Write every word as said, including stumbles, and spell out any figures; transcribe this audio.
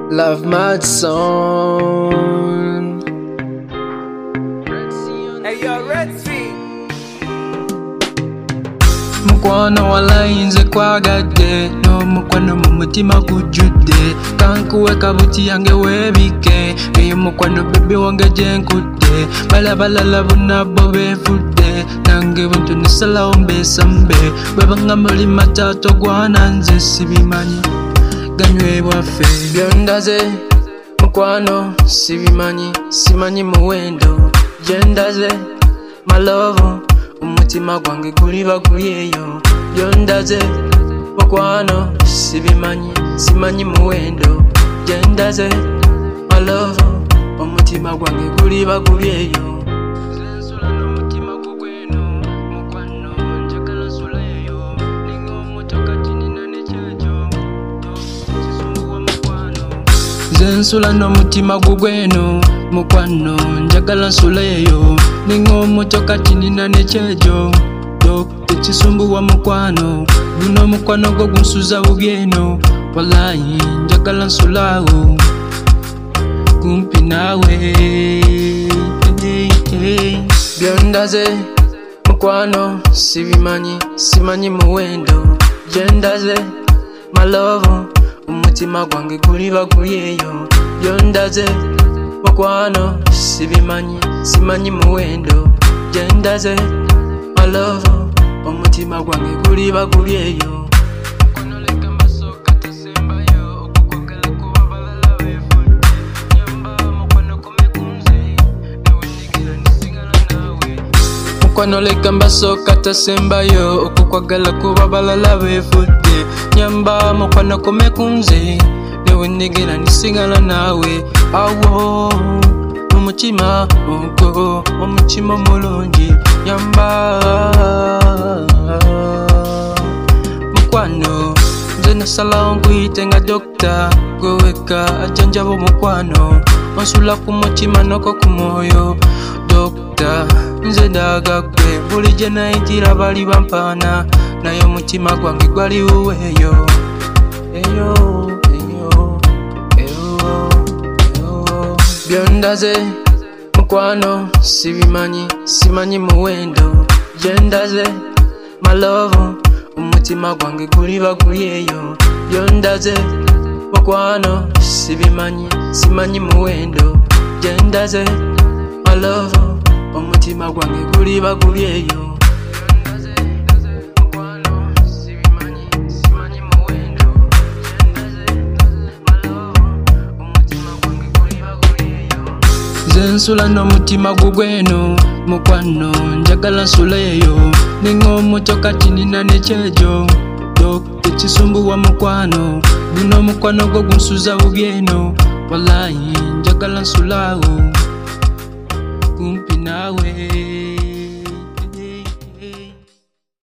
Love Mad Song. Hey yo, Red Sea. Mukwano walayinze kwagadde n'omukwano mu mutima gujjudde kankuweka buti yange weebike eyo mukwano bebe wange gye nkudde balabalala bonna bo beevudde nange buntu nesalawo mbeesambe bwebanga muli mataato gwana nze sibimanyi ganywebwa ffe byondaze mukwano sibimanyi simanyi muwendo gyendaze malovo umutima gwange guliba guli eyo byondaze mukwano sibimanyi simanyi muwendo gyendaze malovo umutima gwange guliba guli eyo zensula n'omutima gugweno mukwano njagala nsula eyo ninga omutoka tinina nekyejo kisumbuwa mukwano zensula n'omutima gugweno mukwano njagala nsula eyo ninga omutoka tinina nekyejo tekisumbuwa mukwano guno mukwano gwo gunsuza bubi eno walayi njagala nsulawo kumpi naawe byondaze mukwano sibimanyi simanyi muwendo gyendaze malovo umutima gwange guliba guli eyo byondaze mukwano sibimanyi simanyi muwendo gyendaze malovo umutima gwange guliba guli eyo mukwano leka mbasoka tasembayo okukwagala kuba balala beevudde nyamba mukwano kome kunze newe nigera nisigala naawe awo omutima ogwo omutima omulungi nyamba mukwano nze nasalawo nkuyite nga dokita gweweka ajanjaba omukwano onsula ku mutima noko ku mwoyo dokita nze ndaga gwe buli gye nayitira bali bampaana naye omutima gwange gwali wuweeyo eyo eyo eyo eyo byondaze mukwano sibimanyi simanyi muwendo gyendaze malovo umutima gwange guliba guli eyo byondaze mukwano sibimanyi simanyi muwendo gyendaze malovo umutima gwange guliba guli eyo zensula n'omutima gugweno mukwano njagala nsula eyo ninga omutoka tinina nekyejo tekisumbuwa mukwano guno mukwano gwo gunsuza bubi eno walayi njagala nsulawo kumpi naawe.